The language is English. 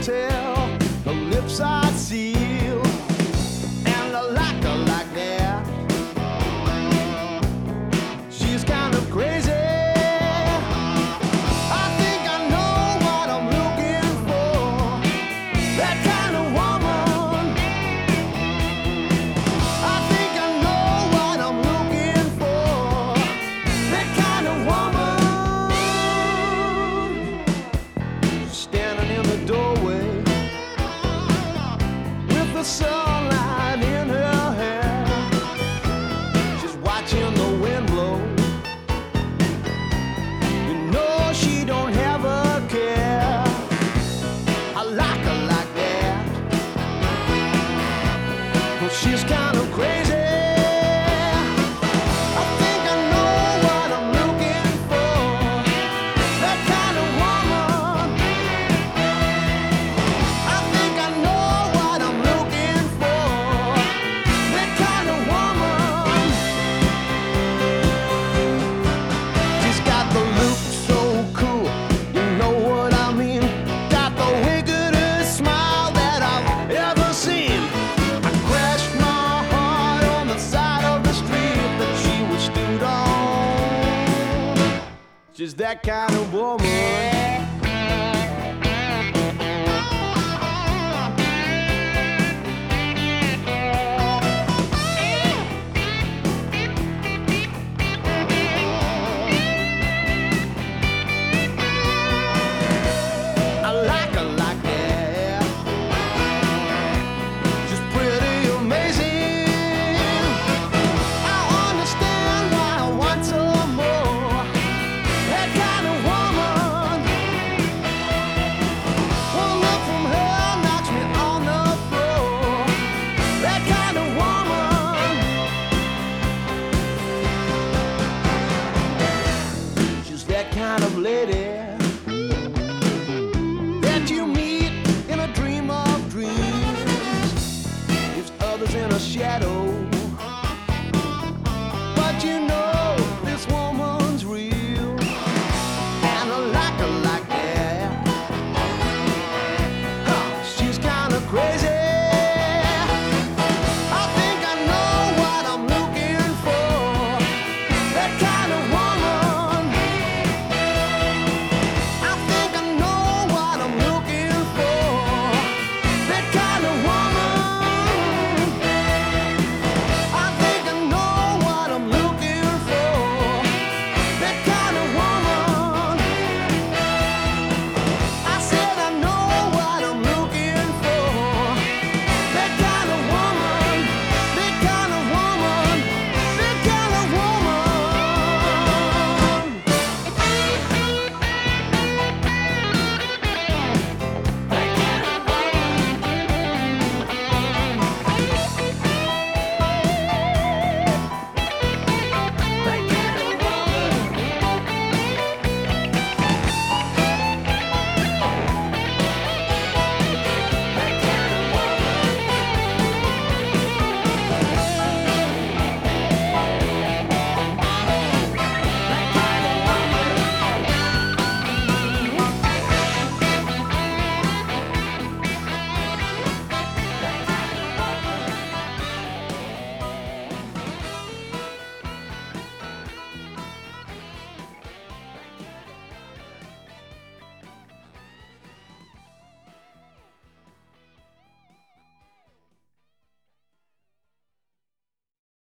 tell. Her lips are sealed, and I like her like that. She's kind of crazy. I think I know what I'm looking for. That kind of woman. I think I know what I'm looking for. That kind of woman. Standing in the doorway with the sunlight in her hair. She's watching the wind blow. You know she don't have a care. I like her like that. But she's kind of crazy. I think I know what I'm looking for. That kind of woman. I think I know what I'm looking for. That kind of woman. She's got the look so cool, you know what I mean. Got the wickedest smile that I've ever seen. I crashed my heart on the side of the street that she was stood on. She's that kind of woman.